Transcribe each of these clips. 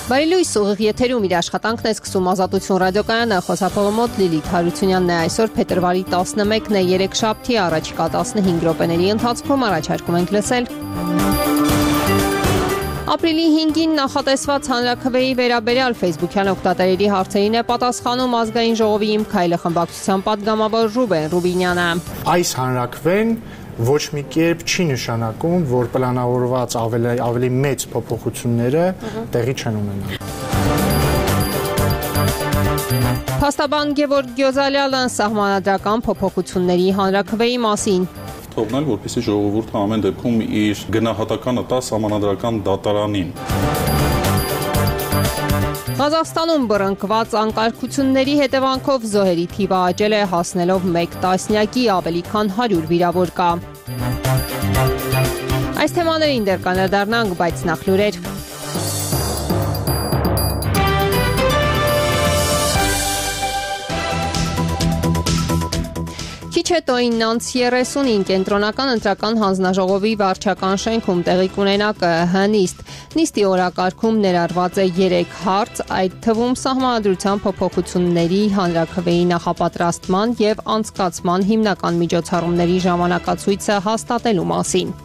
Բարի լույս, ուղիղ եթերում իր աշխատանքն է սկսում Ազատություն ռադիոկայանը, խոսափողը մոտ Լիլիթ Հարությունյանն է, այսօր փետրվարի 11-ն է, երեքշաբթի առաջիկա 15 րոպեների ընթացքում առաջարկում ենք լսել։ Ապրիլի 5-ին նախատեսված հանրաքվեի վերաբերյալ Facebook-յան օգտատերերի հարցերին է պատասխանում Ազգային ժողովի Իմ քայլը խմբակցության պատգամավոր Ռուբեն Ռուբինյանը։ Այս հանրաքվեն ոչ մի կերպ չի նշանակում, որ պլանավորված ավելի մեծ փոփոխությունները տեղի չեն ունենա։ Փաստաբան Գևորգ Գյոզալյանը սահմանադրական փոփոխությունների հանրաքվեի մասին։ Թողնել, որպեսզի ժողովուրդը ամեն դեպքում իր գնահատականը տա սահմանադրական դատարանին։ Ղազախստանում բռնկված անկարգությունների հետևանքով զոհերի թիվը աճել է, հասնելով 1 տասնյակի, ավելի քան 100 վիրավոր կա։ Այս թեմաներին դեռ կանդրադառնանք, բայց նախ լուրեր։ Քիչ հետո 9:30-ին կենտրոնական ընտրական հանձնաժողովի վարչական շենքում տեղի կունենա ԿԸՀ նիստ։ Նիստի օրակարգում ներառված է 3 հարց, այդ թվում սահմանադրության փոփոխությունների հանրաքվեի նախապատրաստման եւ անցկացման հիմնական միջոցառումների ժամանակացույցը հաստատելու մասին։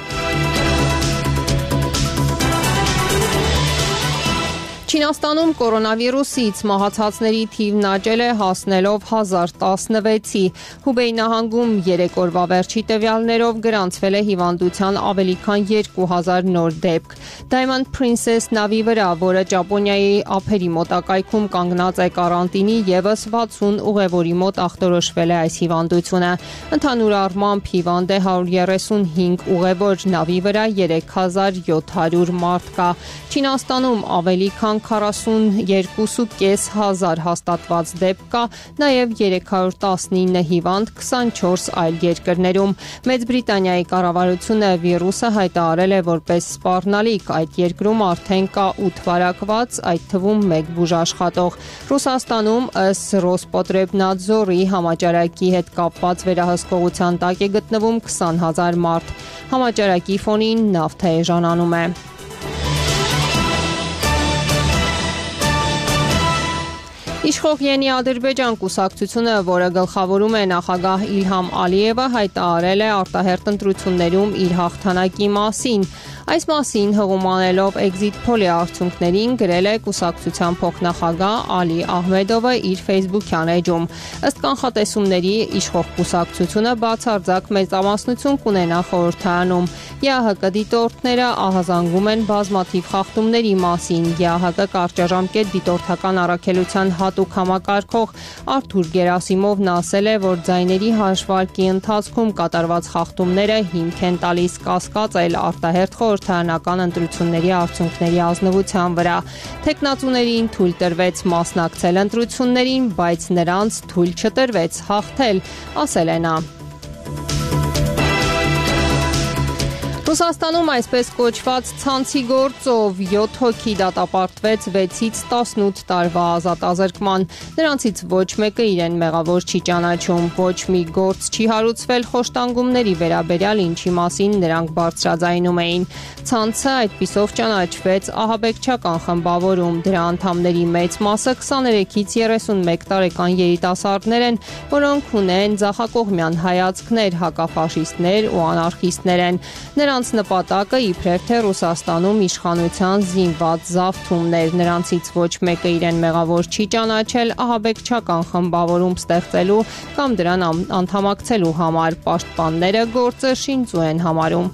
Չինաստանում կորոնավիրուսից մահացածների թիվն աճել է, հասնելով 1016-ի։ Հուբեյ նահանգում 3 օրվա վերջի տվյալներով գրանցվել է հիվանդության ավելի քան 2000 նոր դեպք։ Diamond Princess նավի վրա, որը Ճապոնիայի ափերի մոտակայքում կանգնած է կարանտինի, եւս 60 ուղևորի մոտ ախտորոշվել է այս հիվանդությունը։ Ընդհանուր առմամբ հիվանդ է 135 ուղևոր, նավի վրա 3700 մարդ կա։ Չինաստանում ավելի քան 42.5 հազար հաստատված դեպք կա, նաև 319 հիվանդ 24 այլ երկրներում։ Մեծ Բրիտանիայի կառավարությունը վիրուսը հայտարարել է որպես սպառնալիք, այդ երկրում արդեն կա 8 վարակված, այդ թվում 1 բուժաշխատող։ Ռուսաստանում ըստ Ռոսպոտրեբնադզորի համաճարակի հետ կապված վերահսկողության տակ է գտնվում 20 հազար մարդ։ Համաճարակի ֆոնին նավթը էժանանում է։ Իշխող Ենի Ադրբեջան կուսակցությունը, որը գլխավորում է նախագահ Իլհամ Ալիևը, հայտարարել է արտահերթ ընտրություններում իր հաղթանակի մասին։ Այս մասին հղումանելով Exit Poll-ի արդյունքներին գրել է կուսակցության փոխնախագահ Ալի Ահմեդովը իր Facebook-յան էջում։ Ըստ կանխատեսումների, իշխող կուսակցությունը բացարձակ մեծամասնություն կունենա խորհրդարանում։ ԵԱՀԿ դիտորդները ահազանգում են բազմաթիվ խախտումների մասին։ ԵԱՀԿ կարճաժամկետ դիտորդական առաքելության հատուկ համակարգող Արթուր Գերասիմովն ասել է, որ ձայների հաշվարկի ընթացքում կատարված խախտումները հիմք են տալիս կասկածել արտահերթ խորհրդարանական ընտրությունների արդյունքների ազնվության վրա։ Թեկնածուներին թույլ տրվեց մասնակցել ընտրություններին, բայց նրանց թույլ չտրվեց հաղթել, ասել է նա։ Ռուսաստանում այսպես կոչված ցանցի գործով 7 հոգի դատապարտվեց 6-ից 18 տարվա ազատազրկման։ Նրանցից ոչ մեկը իրեն մեղավոր չի ճանաչում, ոչ մի գործ չի հարուցվել խոշտանգումների վերաբերյալ, ինչի մասին նրանք բարձրաձայնում էին։ Ցանցը այդպիսով ճանաչվեց ահաբեկչական խմբավորում։ Դրա անդամների մեծ մասը 23-ից 31 տարեկան երիտասարդներ են, որոնք ունեն ձախակողմյան հայացքներ, հակաֆաշիստներ ու անարխիստներ են։ Նրանց նպատակը իբրև թե Ռուսաստանում իշխանության զինված զավթումներ, նրանցից ոչ մեկը իրեն մեղավոր չի ճանաչել ահաբեկչական խմբավորում ստեղծելու կամ դրան անդամակցելու համար, պաշտպանները գործը շինծու են համարում։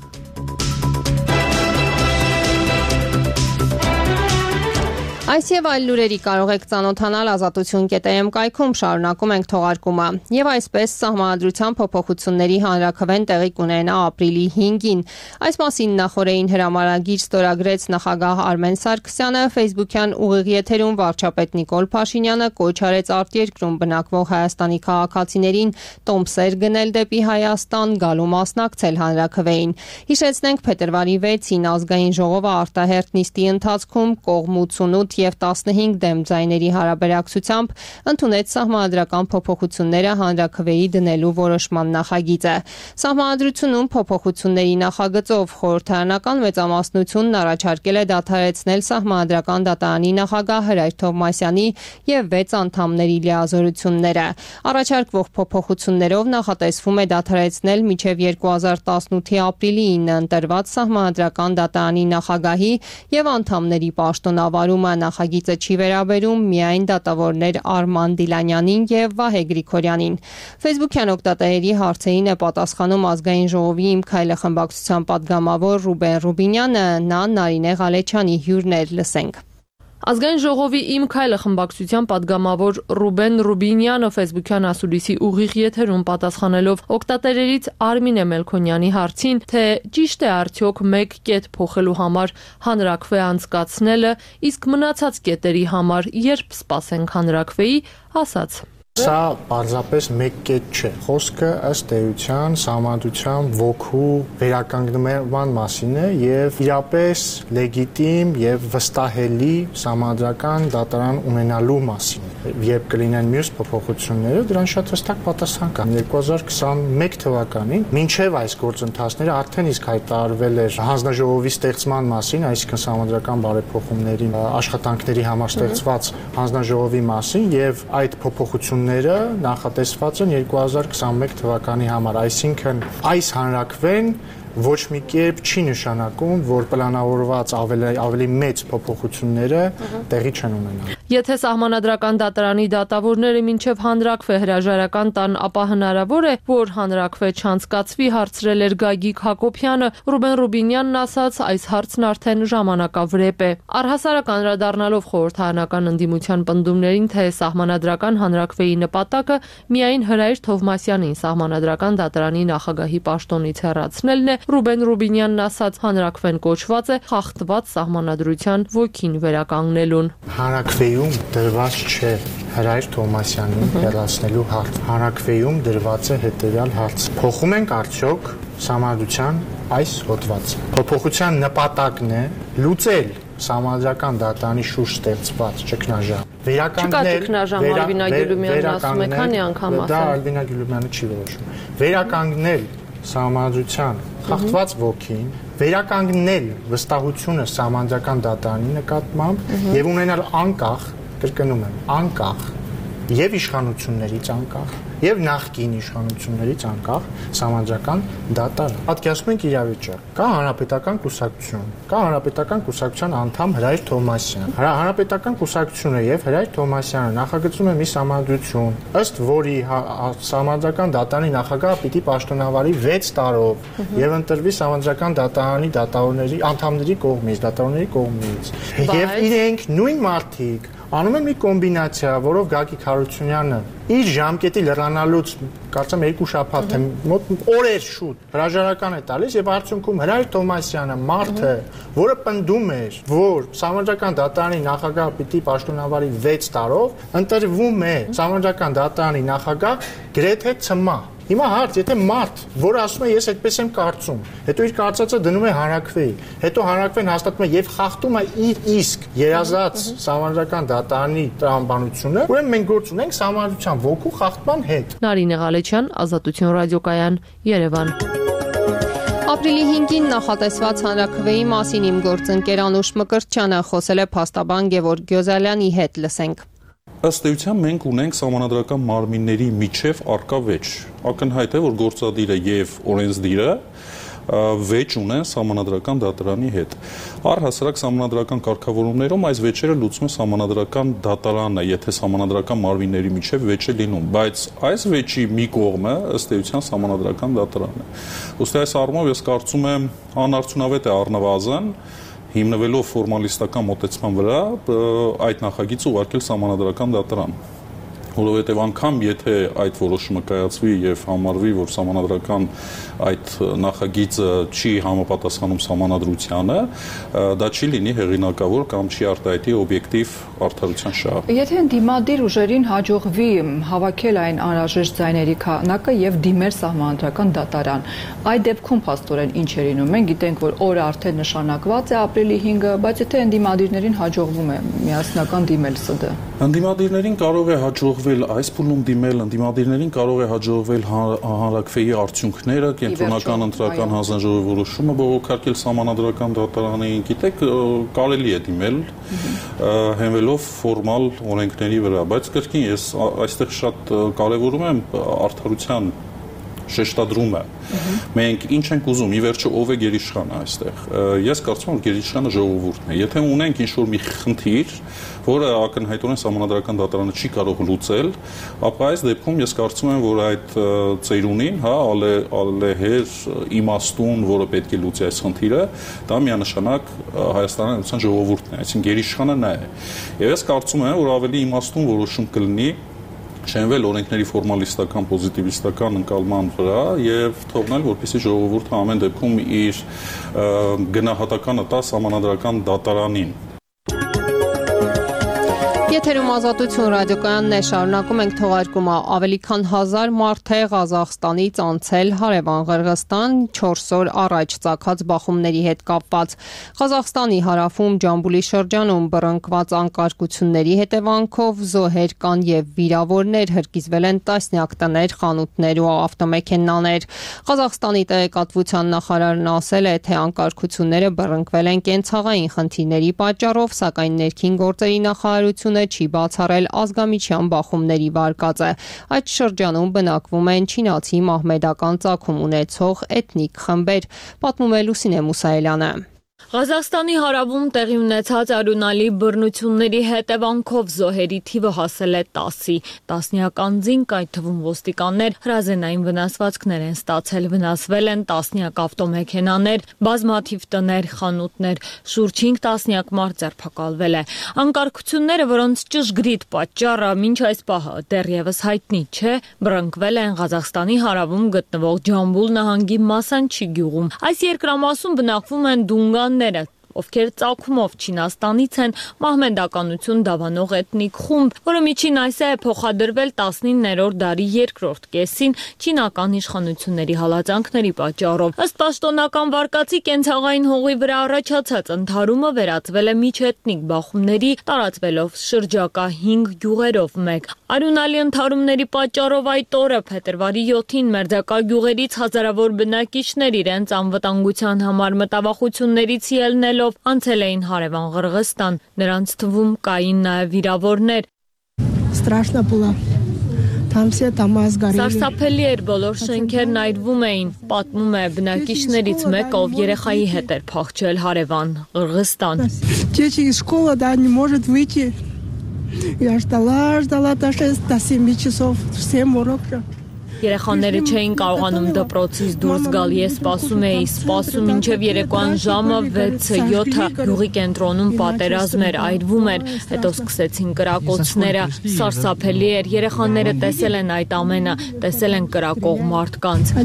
Այս եւ այլ լուրերի կարող եք ծանոթանալ ազատություն.am կայքում, շարունակում ենք թողարկումը։ Եվ այսպես սահմանադրության փոփոխությունների հանրաքվեն տեղի կունենա ապրիլի 5-ին։ Այս մասին նախորդին հրամարագիր ստորագրեց նախագահ Արմեն Սարգսյանը, Facebook-յան ուղիղ եթերում վարչապետ Նիկոլ Փաշինյանը կոչ արեց արտերկրում բնակվող Հայաստանի քաղաքացիներին տոմսեր գնել դեպի Հայաստան, գալու մասնակցել հանրաքվեին։ Հիշեցնենք, փետրվարի 6-ին Ազգային ժողովը արտահերթ նիստի ընթացքում կողմ 88 եւ 15 դեմ ձայների հարաբերակցությամբ ընդունեց սահմանադրական փոփոխությունները հանրաքվեի դնելու որոշման նախագիծը։ Սահմանադրությունում փոփոխությունների նախագծով խորհրդարանական մեծամասնությունն առաջարկել է դադարեցնել սահմանադրական դատարանի նախագահ Հրայր Թովմասյանի եւ 6 անդամների լիազորությունները։ Առաջարկվող փոփոխություններով նախատեսվում է դադարեցնել մինչև 2018-ի ապրիլի 9-ը ընտրված սահմանադրական դատարանի նախագահի եւ անդամների պաշտոնավարումը։ Նախագիծը չի վերաբերում միայն դատավորներ Արման Դիլանյանին եւ Վահե Գրիգորյանին։ Facebook-յան օգտատերերի հարցերին է պատասխանում Ազգային ժողովի Իմ քայլը խմբակցության պատգամավոր Ռուբեն Ռուբինյանը, նա Նարինե Ղալեչյանի հյուրն էր, լսենք։ Ազգային ժողովի Իմ քայլը խմբակցության պատգամավոր Ռուբեն Ռուբինյանը Facebook-յան ասուլիսի ուղիղ եթերում պատասխանելով օգտատերերից Արմինե Մելքոնյանի հարցին, թե ճիշտ է արդյոք մեկ կետ փոխելու համար հանրաքվե անցկացնելը, իսկ մնացած կետերի համար երբ սպասենք հանրաքվեի, ասաց. Սա պարզապես մեկ կետ չէ։ Խոսքը ըստ էության սահմանադրության ոգու վերականգնման մասին է եւ իրապես լեգիտիմ եւ վստահելի սահմանադրական դատարան ունենալու մասին։ Երբ կլինեն մյուս փոփոխությունները, դրան շատ հստակ պատասխան կա։ 2021 թվականին մինչեւ այս գործընթացները արդեն իսկ հայտարարվել էր հանձնաժողովի ստեղծման մասին, այսինքն սահմանադրական բարեփոխումների աշխատանքների համար ստեղծված հանձնաժողովի մասին եւ այդ փոփոխությունները նախատեսված են 2021 թվականի համար, այսինքն այս հանրաքվեն ոչ մի կերպ չի նշանակում, որ պլանավորված ավելի մեծ փոփոխությունները տեղի չեն ունենա։ Եթե սահմանադրական դատարանի դատավորները մինչև հանրաքվե հրաժարական տան, ապա հնարավոր է, որ հանրաքվե չանցկացվի, հարցրել էր Գագիկ Հակոբյանը։ Ռուբեն Ռուբինյանն ասաց, այս հարցն արդեն ժամանակավրեպ է։ Առհասարակ անդրադառնալով խորհրդարանական ընդդիմության պնդումներին, թե սահմանադրական հանրաքվեի նպատակը միայն Հրայր Թովմասյանին սահմանադրական դատարանի նախագահի պաշտոնից հեռացնելն է, Ռուբեն Ռուբինյանն ասաց, հանրաքվեն կոչված է խախտված սահմանադրության ոգին վերականգնելուն։ Հանրաքվեում դրված չէ Հրայր Թովմասյանին հեռացնելու հարց։ Հանրաքվեում դրված է հետևյալ հարց. փոխում ենք արդյոք սահմանադրության այս հոդվածը։ Փոփոխության նպատակն է լուծել սահմանադրական դատարանի շուրջ ստեղծված ճգնաժամ։ Վերականգնել Ալվինա Գյուլումյանն ասում է, քանի անգամ ասել։ Դա Ալվինա Գյուլումյանը չի որոշում։ Վերականգնել սահմանադրության խախտված ոգին, վերականգնել վստահությունը սահմանադրական դատարանի նկատմամբ եւ ունենալ անկախ, կրկնում եմ, անկախ եւ իշխանություններից անկախ եւ նախկին իշխանություններից անկախ սահմանադրական դատարան։ Պատկերացնում ենք իրավիճակ։ Կա հանրապետական կուսակցություն, կա հանրապետական կուսակցության անդամ Հրայր Թովմասյան։ Հանրապետական կուսակցությունը եւ Հրայր Թովմասյանը նախագծում են մի սահմանադրություն, ըստ որի սահմանադրական դատարանի նախագահը պիտի պաշտոնավարի 6 տարով եւ ընտրվի սահմանադրական դատարանի դատավորների անդամների կողմից։ Եվ իրենք նույն մարդիկ անում են մի կոմբինացիա, որով Գագիկ Հարությունյանը իր ժամկետի լրանալուց կարծեմ 2 շաբաթ թե մոտ օրեր շուտ հրաժարական է տալիս եւ արդյունքում Հրայր Թովմասյանը մարդը, որը պնդում էր, որ սահմանադրական դատարանի նախագահը պիտի պաշտոնավարի 6 տարով, ընտրվում է սահմանադրական դատարանի նախագահ գրեթե ցմահ։ Հիմա հարց, եթե մարդ, որը ասում է ես այդպես եմ կարծում, հետո իր կարծածը դնում է հանրաքվեի, հետո հանրաքվեն հաստատում է եւ խախտում է իր իսկ երազած սահմանադրական դատարանի տրամաբանությունը, ուրեմն մենք գործ ունենք սահմանադրության ոգու խախտման հետ։ Նարինե Ղալեչյան, Ազատություն ռադիոկայան, Երևան։ Ապրիլի 5-ին նախատեսված հանրաքվեի մասին իմ գործընկեր Անուշ Մկրտչյանը խոսել է փաստաբան Գևորգ Գյոզալյանի հետ, լսենք։ Ըստ էության մենք ունենք սահմանադրական մարմինների միջև արկա վեճ։ Ակնհայտ է, որ գործադիրը եւ օրենսդիրը վեճ ունեն սահմանադրական դատարանի հետ։ Առհասարակ սահմանադրական կարգավորումներում այս վեճերը լուծում է սահմանադրական դատարանը, եթե սահմանադրական մարմինների միջև վեճ է լինում, բայց այս վեճի մի կողմը ըստ էության սահմանադրական դատարանն է։ Ուստի այս առումով ես կարծում եմ անարդյունավետ է առնվազն հիմնվելով ֆորմալիստական մոտեցման վրա այդ նախագիծը ուղարկել սահմանադրական դատարան։ Որովհետև անգամ եթե այդ որոշումը կայացվի եւ համարվի, որ սահմանադրական այդ նախագիծը չի համապատասխանում սահմանադրությանը, դա չի լինի հեղինակավոր կամ չի արտահայտի օբյեկտիվ արդարության շահ։ Եթե դիմադիր ուժերին հաջողվի հավաքել այն անհրաժեշտ ձայների քանակը եւ դիմել սահմանադրական դատարան, այդ դեպքում փաստորեն ինչ է լինում։ Մենք գիտենք, որ օրը արդեն նշանակված է ապրիլի 5-ը, բայց եթե ընդդիմադիրներին հաջողվում է միասնական դիմել ՍԴ։ Ընդդիմադիրներին կարող է հաջողվել այս փուլում դիմել, ընդդիմադիրներին կարող է հաջողվել հանրաքվեի արդյունքները, կենտրոնական ընտրական հանձնաժողովի որոշումը բողոքարկել սահմանադրական դատարանին, գիտեք, կարելի է դիմել հենվելով ֆորմալ օրենքների վրա, բայց կրկին ես այստեղ շատ կարևորում եմ արդարության շեշտադրումը։ Մենք ինչ ենք ուզում, ի վերջո ով է գերիշխանը այստեղ։ Ես կարծում եմ, որ գերիշխանը ժողովուրդն է։ Եթե ունենք ինչ-որ մի խնդիր, որը ակնհայտորեն սահմանադրական դատարանը չի կարող լուծել, ապա այս դեպքում ես կարծում եմ, որ այդ ծերունին, ալեհեր իմաստուն, որը պետք է լուծի այս խնդիրը, դա միանշանակ Հայաստանի Հանրապետության ժողովուրդն է, այսինքն գերիշխանը նա է։ Եվ ես կարծում եմ, որ ավելի իմաստուն որոշում կլինի շենվել օրենքների ֆորմալիստական, պոզիտիվիստական ընկալման վրա եւ թողնել, որպեսզի ժողովուրդը ամեն դեպքում իր գնահատականը տա սահմանադրական դատարանին։ Եթերում Ազատություն ռադիոկայանն է, շարունակում ենք թողարկումը։ Ավելի քան 1000 մարդ է Ղազախստանից անցել հարևան Ղրղստան 4 օր առաջ ծագած բախումների հետ կապված։ Ղազախստանի հարավում Ջամբուլի շրջանում բռնկված անկարգությունների հետևանքով զոհեր կան եւ վիրավորներ, հրկիզվել են տասնյակ տներ, խանութներ ու ավտոմեքենաներ։ Ղազախստանի տեղեկատվության նախարարն ասել է, թե անկարգությունները բռնկվել են կենցաղային խնդիրների պատճառով, սակայն ներքին գործերի նախարարությունը չի բացառել ազգամիջյան բախումների վարկածը։ Այդ շրջանում բնակվում են չինացի մահմեդական ծագում ունեցող էթնիկ խմբեր, պատմում է Լուսինե Մուսայելյանը։ Ղազախստանի հարավում տեղի ունեցած արյունալի բռնությունների հետևանքով զոհերի թիվը հասել է 10-ի։ Տասնյակ անձինք, այդ թվում ոստիկաններ, հրազենային վնասվածքներ են ստացել, վնասվել են տասնյակ ավտոմեքենաներ, բազմաթիվ տներ, խանութներ, շուրջ 5 տասնյակ մարդ ձերբակալվել է։ Անկարգությունները, որոնց ճշգրիտ պատճառը մինչ այս պահը դեռևս հայտնի չէ, բռնկվել են Ղազախստանի հարավում գտնվող Ջամբուլ նահանգի Մասանչի գյուղում։ Այս երկրամասում բնակվում են դունգանները, ովքեր ծագումով Չինաստանից են, մահմեդականություն դավանող էթնիկ խումբ, որը միջին այսը է փոխադրվել 19-րդ դարի երկրորդ կեսին չինական իշխանությունների հալածանքների պատճառով։ Ըստ պաշտոնական վարկածի կենցաղային հողի վրա առաջացած ընդհարումը վերածվել է միջէթնիկ բախումների, տարածվելով շրջակա 5 գյուղերով մեկ։ Արյունալի ընդհարումների պատճառով այդ օրը փետրվարի 7-ին մերձակա գյուղերից հազարավոր բնակիչներ իրենց անվտանգության համար մտավախություններից ելնելով անցել էին հարևան Ղրղստան, նրանց թվում կային նաև վիրավորներ։ Страшно было. Там все дома сгорели. Սարսափելի էր, բոլոր շենքերն այրվում էին, պատմում է բնակիչներից մեկը, ով երեխայի հետ էր փախչել հարևան Ղրղստան։ Дети из школы, да, не может выйти. Я ждала до 6, до 7 часов, 7 уроков. Երեխաները չէին կարողանում դպրոցից դուրս գալ, ես սպասում էի, մինչև երեկոյան ժամը 6-7-ը գյուղի կենտրոնում պատերազմ էր, այրվում էր, հետո սկսեցին կրակոցները, սարսափելի էր, երեխաները տեսել են այդ ամենը, տեսել են կրակող մարդկանց։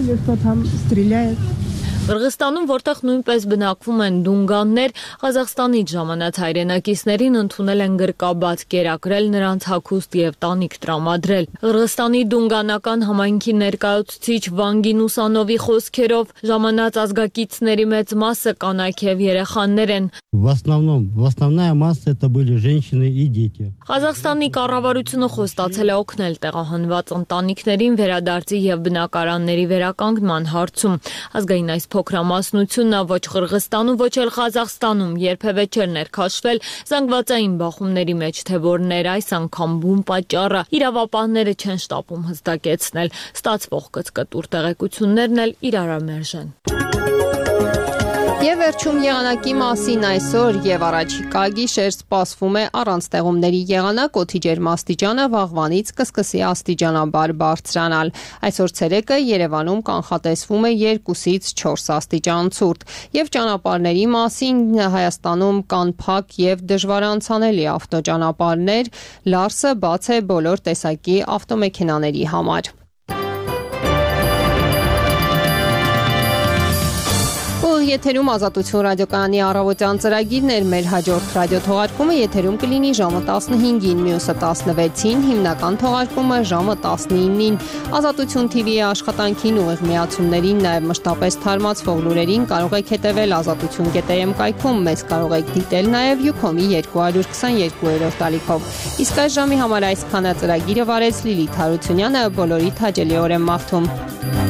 Ղրղստանում, որտեղ նույնպես բնակվում են դունգաններ, Ղազախստանից ժամանած հայրենակիցներին ընդունել են գրկաբաց, կերակրել նրանց հագուստ եւ տանիք տրամադրել։ Ղրղստանի դունգանական համայնքի ներկայացուցիչ Վանգին Ուսանովի խոսքերով ժամանած ազգակիցների մեծ մասը կանայք եւ երեխաներ են։ Основная масса это были женщины и дети։ Ղազախստանի կառավարությունը խոստացել է օգնել տեղահանված ընտանիքներին վերադարձի եւ բնակարանների վերականգնման հարցում։ Ազգային այս փոքրամասնությունը ոչ Ղրղստանում, ոչ էլ Ղազախստանում երբևէ չէր ներքաշվել զանգվածային բախումների մեջ, թե որներ այս անգամ բուն պատճառը իրավապահները չեն շտապում հստակեցնել։ Ստացվող կծկտուր տեղեկություններն էլ իրարամերժ են։ Եվ վերջում եղանակի մասին այսօր եւ առաջիկա գիշեր սպասվում է առանց ստեղումների եղանակ, օդի ջերմաստիճանը վաղվանից կսկսի աստիճանաբար բարձրանալ։ Այսօր ցերեկը Երևանում կանխատեսվում է 2-ից 4 աստիճան ցուրտ։ Եվ ճանապարհների մասին Հայաստանում կան փակ եւ դժվարանցանելի ավտոճանապարհներ, լարսը բաց է բոլոր տեսակի ավտոմեքենաների համար։ Եթերում Ազատություն ռադիոկայանի առավոտյան ծրագիրն էր, մեր հաջորդ ռադիոթողարկումը եթերում կլինի ժամը 15-ին, մյուսը 16-ին, հիմնական թողարկումը ժամը 19-ին։ Ազատություն TV-ի աշխատանքին ուղիղ միացումներին, նաև մշտապես թարմացվող լուրերին կարող եք հետևել azatutun.am կայքում, մեզ կարող եք դիտել նաև Ucom-ի 222-րդ ալիքով։ Իսկ այս ժամի համար այսքանը ծրագիրը վարեց Լիլիթ Հարությունյանը, բոլորիդ հաճելի օր եմ մաղթում։